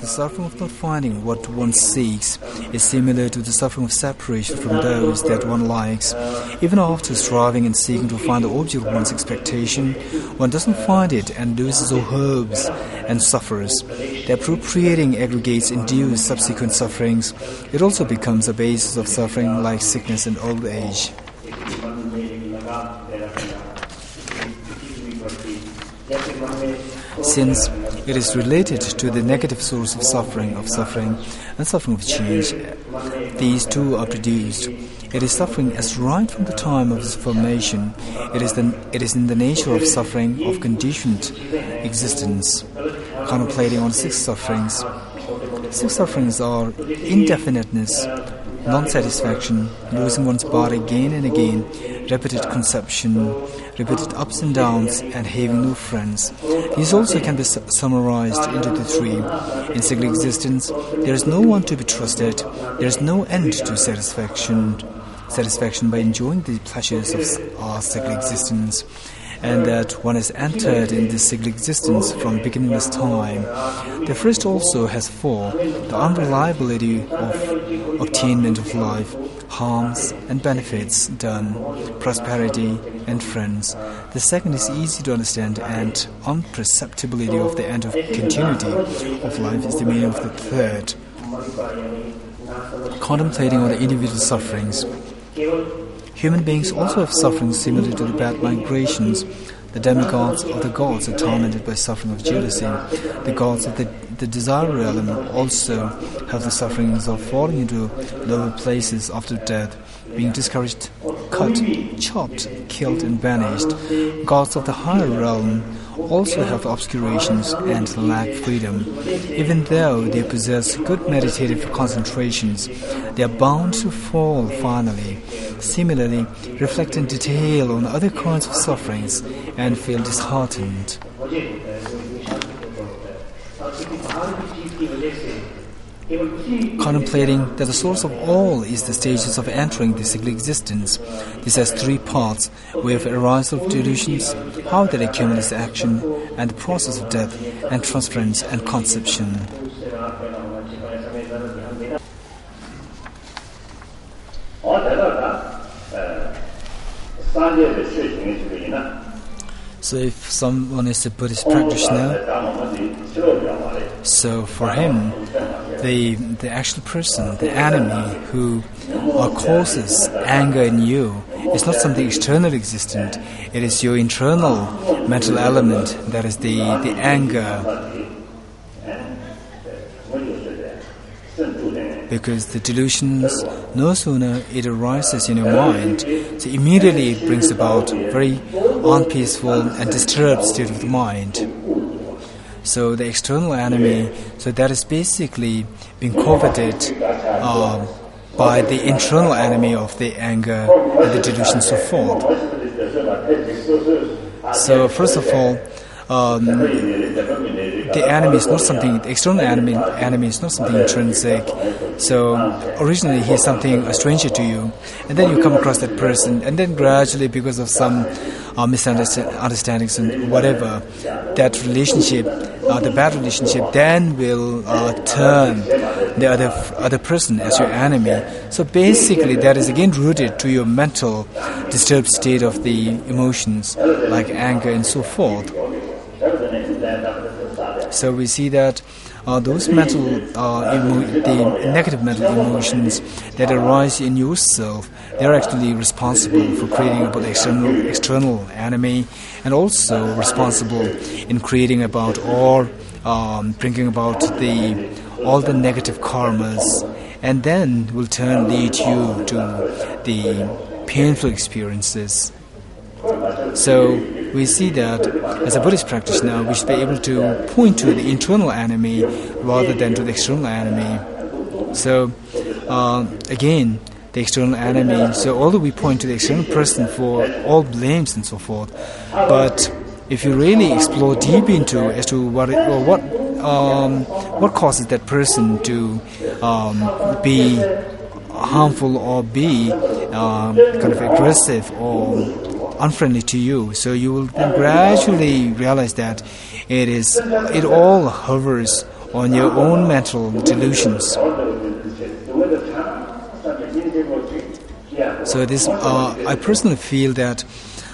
The suffering of not finding what one seeks is similar to the suffering of separation from those that one likes. Even after striving and seeking to find the object of one's expectation, one doesn't find it and loses all hopes and suffers. The appropriating aggregates induce subsequent sufferings. It also becomes a basis of suffering like sickness and old age. Since it is related to the negative source of suffering and suffering of change, these two are produced. It is suffering as right from the time of its formation. It is in the nature of suffering of conditioned existence. Contemplating on six sufferings. Six sufferings are indefiniteness, non-satisfaction, losing one's body again and again, repeated conception, repeated ups and downs, and having no friends. These also can be summarized into the three. In single existence, there is no one to be trusted. There is no end to satisfaction by enjoying the pleasures of our single existence, and that one has entered in this single existence from beginningless time. The first also has four: the unreliability of obtainment of life, harms and benefits done, prosperity and friends. The second is easy to understand, and unperceptibility of the end of continuity of life is the meaning of the third. Contemplating on the individual sufferings. Human beings also have suffering similar to the bad migrations. The demigods or the gods are tormented by suffering of jealousy. The gods of the desire realm also have the sufferings of falling into lower places after death, being discouraged, cut, chopped, killed and banished. Gods of the higher realm also have obscurations and lack freedom. Even though they possess good meditative concentrations, they are bound to fall finally. Similarly, reflect in detail on other kinds of sufferings and feel disheartened. Contemplating that the source of all is the stages of entering the single existence. This has three parts: way of arisal of delusions, how that accumulates action, and the process of death and transference and conception. So if someone is a Buddhist practitioner, so for him, the actual person, the enemy who causes anger in you is not something external existent. It is your internal mental element that is the anger. Because the delusions, no sooner it arises in your mind, so immediately it brings about very unpeaceful and disturbed state of the mind. So the external enemy, so that is basically being coveted by the internal enemy of the anger and the delusion, so forth. So first of all, the enemy is not something, the external enemy is not something intrinsic. So originally he is something, a stranger to you, and then you come across that person, and then gradually, because of some misunderstandings and whatever, that relationship, the bad relationship, then will turn the other person as your enemy. So basically that is again rooted to your mental disturbed state of the emotions like anger and so forth. So we see that those mental, the negative mental emotions that arise in yourself, they are actually responsible for creating about the external enemy, and also responsible in creating about or bringing about all the negative karmas, and then will lead you to the painful experiences. So we see that as a Buddhist practitioner, we should be able to point to the internal enemy rather than to the external enemy. So again, the external enemy. So although we point to the external person for all blames and so forth, but if you really explore deep into as to what causes that person to be harmful or be kind of aggressive or unfriendly to you, so you will then gradually realize that it all hovers on your own mental delusions. So this, I personally feel that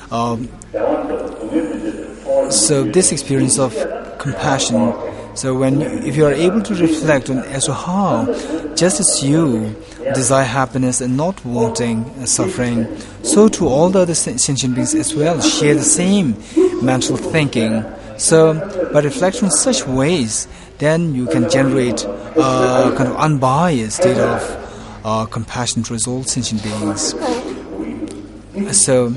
so this experience of compassion, so if you are able to reflect on as to how, just as you desire happiness and not wanting suffering, so too all the other sentient beings as well share the same mental thinking. So by reflecting in such ways, then you can generate a kind of unbiased state of compassion towards all sentient beings. So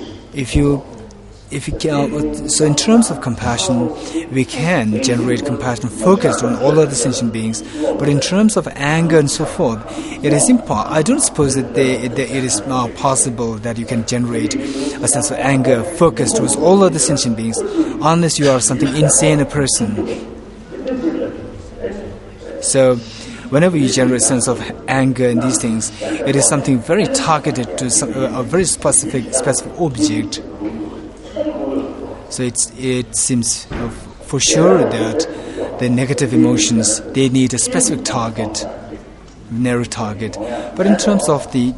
so in terms of compassion, we can generate compassion focused on all other sentient beings. But in terms of anger and so forth, it is I don't suppose that it is possible that you can generate a sense of anger focused towards all other sentient beings, unless you are something insane a person. So whenever you generate a sense of anger in these things, it is something very targeted to a very specific object. So it seems for sure that the negative emotions, they need a specific target, narrow target. But in terms of the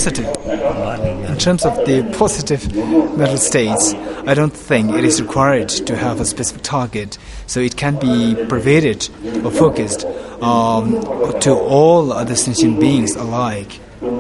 positive mental states, I don't think it is required to have a specific target. So it can be pervaded or focused to all other sentient beings alike.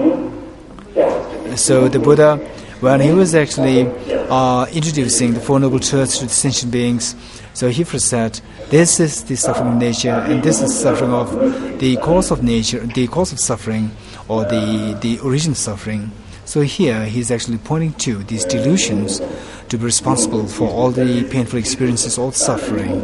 So the Buddha, when he was actually introducing the Four Noble Truths to the sentient beings, so he first said, this is the suffering of nature, and this is suffering of the cause of nature, the cause of suffering, or the origin of suffering. So here he's actually pointing to these delusions to be responsible for all the painful experiences, all suffering.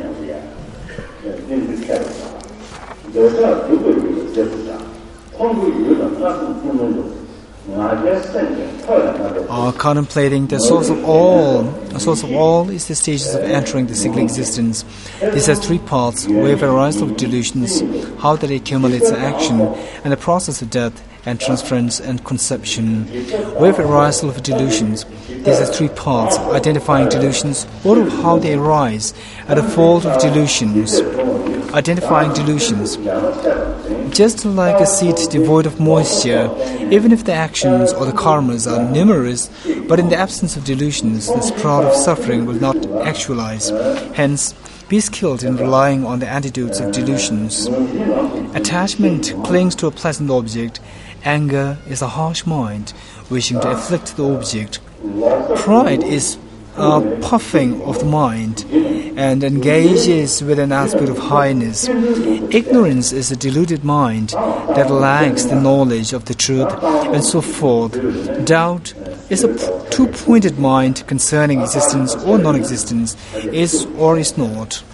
Contemplating the source of all is the stages of entering the cyclic existence. This has three parts: wave arisal of delusions, how that accumulates in action, and the process of death and transference and conception. Wave arisal of delusions. This has three parts: identifying delusions, order of how they arise, and the fault of delusions. Identifying delusions. Just like a seed devoid of moisture, even if the actions or the karmas are numerous, but in the absence of delusions, the sprout of suffering will not actualize. Hence, be skilled in relying on the antidotes of delusions. Attachment clings to a pleasant object. Anger is a harsh mind, wishing to afflict the object. Pride is puffing of the mind and engages with an aspect of highness. Ignorance is a deluded mind that lacks the knowledge of the truth, and so forth. Doubt is a two-pointed mind concerning existence or non-existence, is or is not.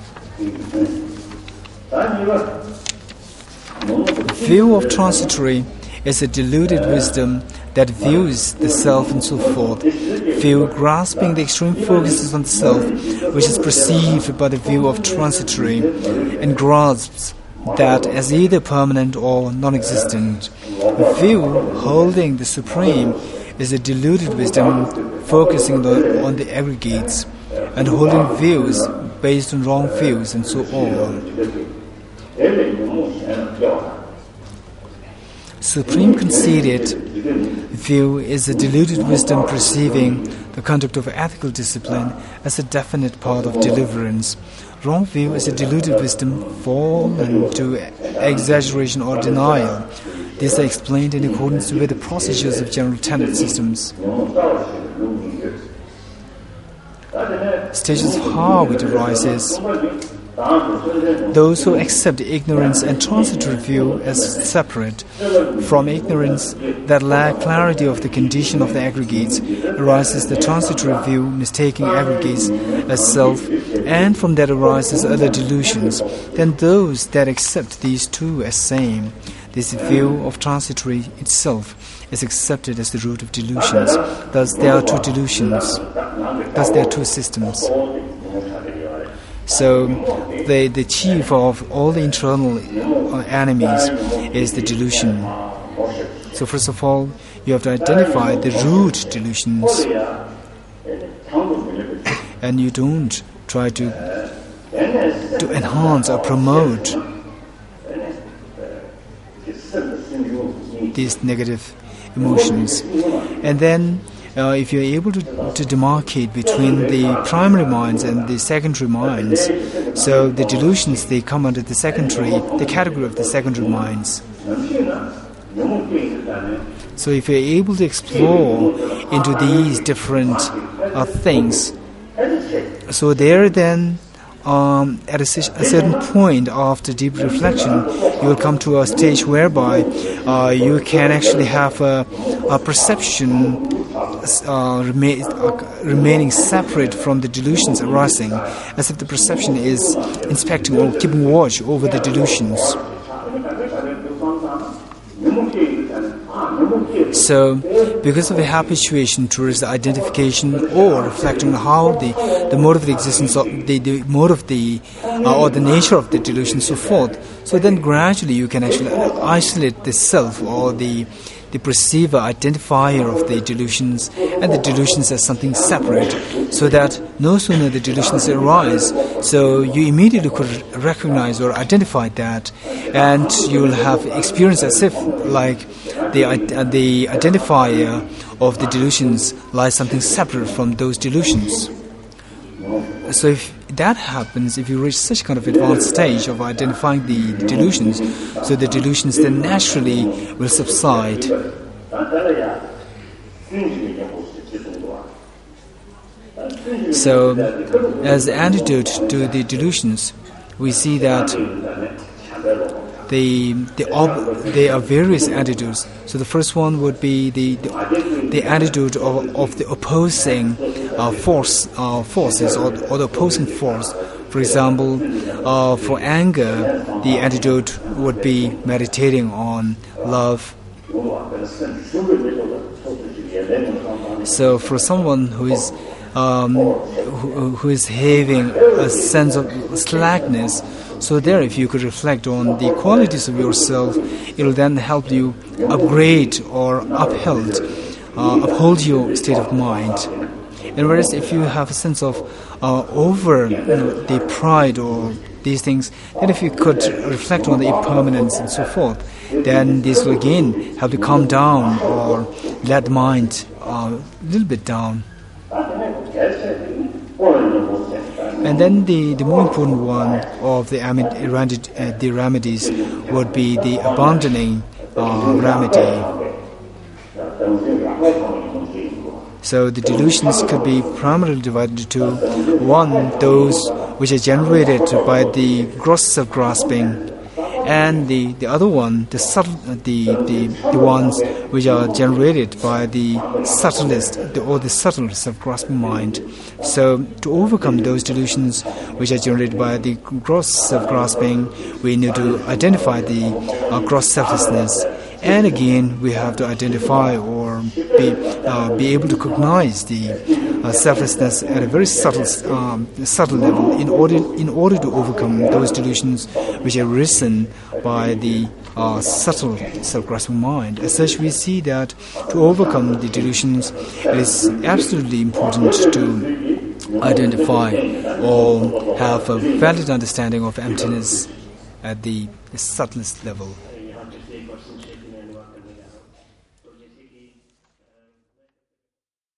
View of transitory is a deluded wisdom that views the self and so forth. View grasping the extreme focuses on the self, which is perceived by the view of transitory, and grasps that as either permanent or non-existent. View holding the supreme is a deluded wisdom focusing on the aggregates, and holding views based on wrong views, and so on. Supreme conceited view is a deluded wisdom perceiving the conduct of ethical discipline as a definite part of deliverance. Wrong view is a deluded wisdom fallen to exaggeration or denial. These are explained in accordance with the procedures of general tenet systems. Stages of how it arises. Those who accept ignorance and transitory view as separate from ignorance that lack clarity of the condition of the aggregates arises the transitory view mistaking aggregates as self, and from that arises other delusions. Then those that accept these two as same, this view of transitory itself is accepted as the root of delusions. Thus there are two delusions. Thus there are two systems. So the chief of all the internal enemies is the delusion. So first of all, you have to identify the root delusions. And you don't try to to enhance or promote these negative emotions. And then if you're able to demarcate between the primary minds and the secondary minds, so the delusions, they come under the category of the secondary minds. So if you're able to explore into these different things, so there then at a certain point after deep reflection, you will come to a stage whereby you can actually have a perception remaining separate from the delusions arising, as if the perception is inspecting or keeping watch over the delusions. So, because of a habituation towards the identification or reflecting on how the mode of the existence of the mode of the or the nature of the delusion, so forth. So then gradually you can actually isolate the self or the perceiver, identifier of the delusions, and the delusions as something separate, so that no sooner the delusions arise, so you immediately could recognize or identify that, and you will have experience as if like the identifier of the delusions lies something separate from those delusions. So if that happens, if you reach such kind of advanced stage of identifying the delusions, so the delusions then naturally will subside. So, as the antidote to the delusions, we see that there are various antidotes. So the first one would be the antidote of the opposing forces or the opposing force. For example, for anger, the antidote would be meditating on love. So for someone who is having a sense of slackness, so there, if you could reflect on the qualities of yourself, it will then help you upgrade or uphold your state of mind. And whereas if you have a sense of over the pride or these things, then if you could reflect on the impermanence and so forth, then this will again help you calm down or let the mind a little bit down. And then the more important one of the remedies would be the abandoning remedy. So the delusions could be primarily divided into one, those which are generated by the gross self-grasping, and the other one, the ones which are generated by the subtlest or the subtle self-grasping mind. So to overcome those delusions which are generated by the gross self-grasping, we need to identify the gross selflessness, and again we have to identify or be able to cognize the selflessness at a very subtle level in order to overcome those delusions which are risen by the subtle self-grasping mind. As such, we see that to overcome the delusions, it is absolutely important to identify or have a valid understanding of emptiness at the subtlest level.